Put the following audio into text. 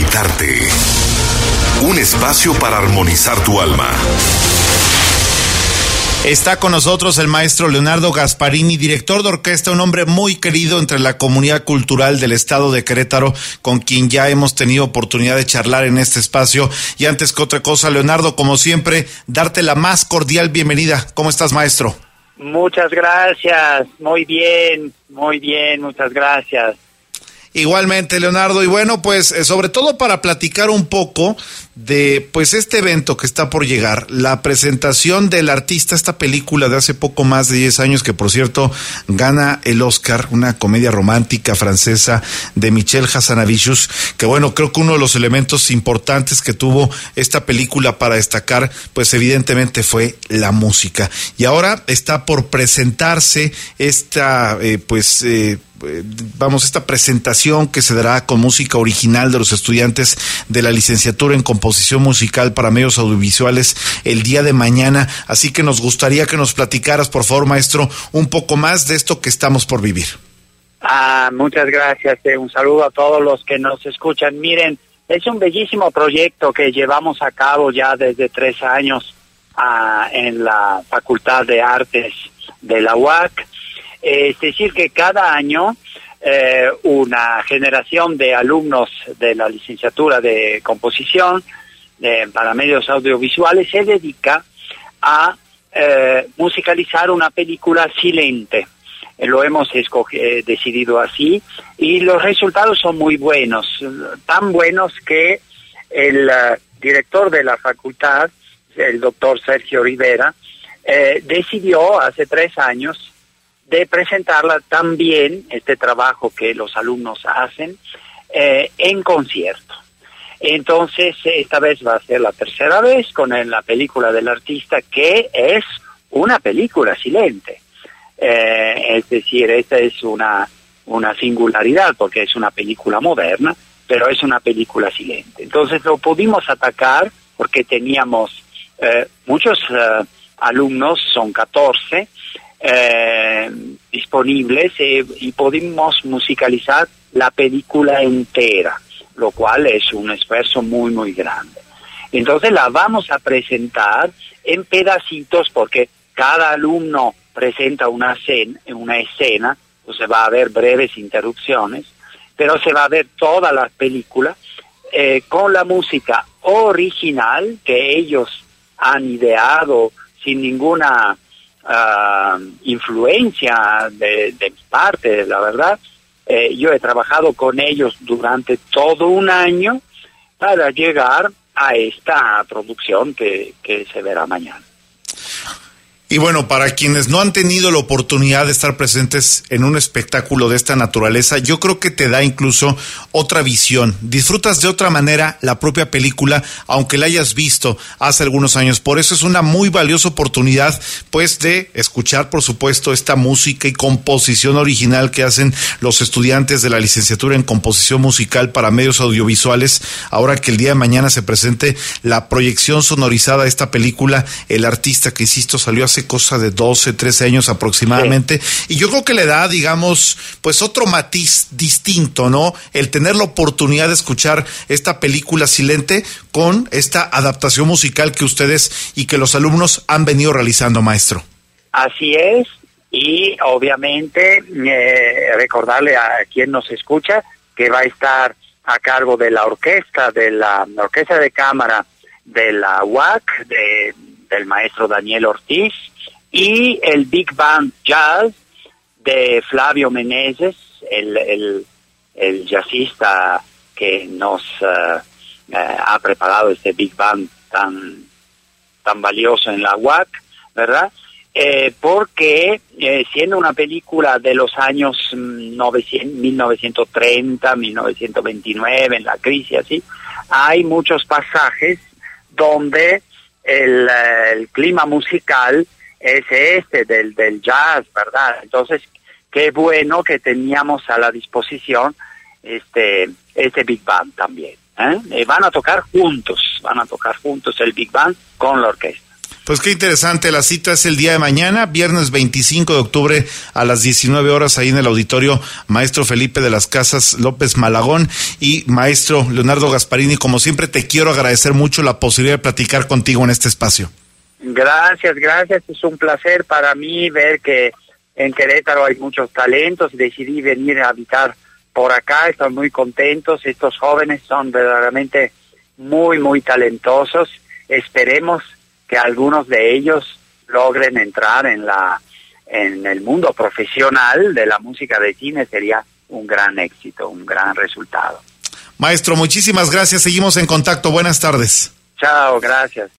Cantarte. Un espacio para armonizar tu alma. Está con nosotros el maestro Leonardo Gasparini, director de orquesta, un hombre muy querido entre la comunidad cultural del estado de Querétaro, con quien ya hemos tenido oportunidad de charlar en este espacio. Y antes que otra cosa, Leonardo, como siempre, darte la más cordial bienvenida. ¿Cómo estás, maestro? Muchas gracias, muy bien, muchas gracias. Igualmente, Leonardo, y bueno, pues sobre todo para platicar un poco de pues este evento que está por llegar, la presentación del artista, esta película de hace poco más de 10 años que por cierto gana el Oscar, una comedia romántica francesa de Michel Hazanavicius, que bueno, creo que uno de los elementos importantes que tuvo esta película para destacar, pues evidentemente fue la música. Y ahora está por presentarse esta esta presentación que se dará con música original de los estudiantes de la licenciatura en composición musical para medios audiovisuales el día de mañana, así que nos gustaría que nos platicaras, por favor, maestro, un poco más de esto que estamos por vivir. Muchas gracias, un saludo a todos los que nos escuchan. Miren, es un bellísimo proyecto que llevamos a cabo ya desde 3 años en la Facultad de Artes de la UAC. Es decir, que cada año una generación de alumnos de la licenciatura de composición para medios audiovisuales se dedica a musicalizar una película silente. Lo hemos decidido así y los resultados son muy buenos, tan buenos que el director de la facultad, el doctor Sergio Rivera, decidió hace 3 años de presentarla también, este trabajo que los alumnos hacen, en concierto. Entonces, esta vez va a ser la 3ª vez con la película del artista, que es una película silente. Es decir, esta es una singularidad, porque es una película moderna, pero es una película silente. Entonces, lo pudimos atacar porque teníamos muchos alumnos, son 14, disponibles y pudimos musicalizar la película entera, lo cual es un esfuerzo muy muy grande. Entonces la vamos a presentar en pedacitos porque cada alumno presenta una escena, entonces va a haber breves interrupciones, pero se va a ver toda la película con la música original que ellos han ideado sin ninguna influencia de mi parte, la verdad. Yo he trabajado con ellos durante todo un año para llegar a esta producción que se verá mañana. Y bueno, para quienes no han tenido la oportunidad de estar presentes en un espectáculo de esta naturaleza, yo creo que te da incluso otra visión. Disfrutas de otra manera la propia película, aunque la hayas visto hace algunos años. Por eso es una muy valiosa oportunidad, pues, de escuchar, por supuesto, esta música y composición original que hacen los estudiantes de la licenciatura en composición musical para medios audiovisuales. Ahora que el día de mañana se presente la proyección sonorizada de esta película, el artista que, insisto, salió hace cosa de 12, 13 años aproximadamente, sí. Y yo creo que le da, digamos, pues otro matiz distinto, ¿no? El tener la oportunidad de escuchar esta película silente con esta adaptación musical que ustedes y que los alumnos han venido realizando, maestro. Así es, y obviamente recordarle a quien nos escucha que va a estar a cargo de la orquesta, la orquesta de cámara de la UAC, del maestro Daniel Ortiz, y el Big Band Jazz de Flavio Meneses, el jazzista que nos ha preparado este Big Band tan valioso en la UAC, ¿verdad? Porque siendo una película de los años 1930, 1929, en la crisis, así, hay muchos pasajes donde el clima musical es del jazz, ¿verdad? Entonces, qué bueno que teníamos a la disposición este Big Band también. Van a tocar juntos el Big Band con la orquesta. Pues qué interesante, la cita es el día de mañana, viernes 25 de octubre a las 19 horas ahí en el auditorio Maestro Felipe de las Casas López Malagón. Y maestro Leonardo Gasparini, como siempre te quiero agradecer mucho la posibilidad de platicar contigo en este espacio. Gracias, es un placer para mí ver que en Querétaro hay muchos talentos, decidí venir a habitar por acá, estoy muy contentos, estos jóvenes son verdaderamente muy talentosos, esperemos que algunos de ellos logren entrar en el mundo profesional de la música de cine, sería un gran éxito, un gran resultado. Maestro, muchísimas gracias, seguimos en contacto, buenas tardes. Chao, gracias.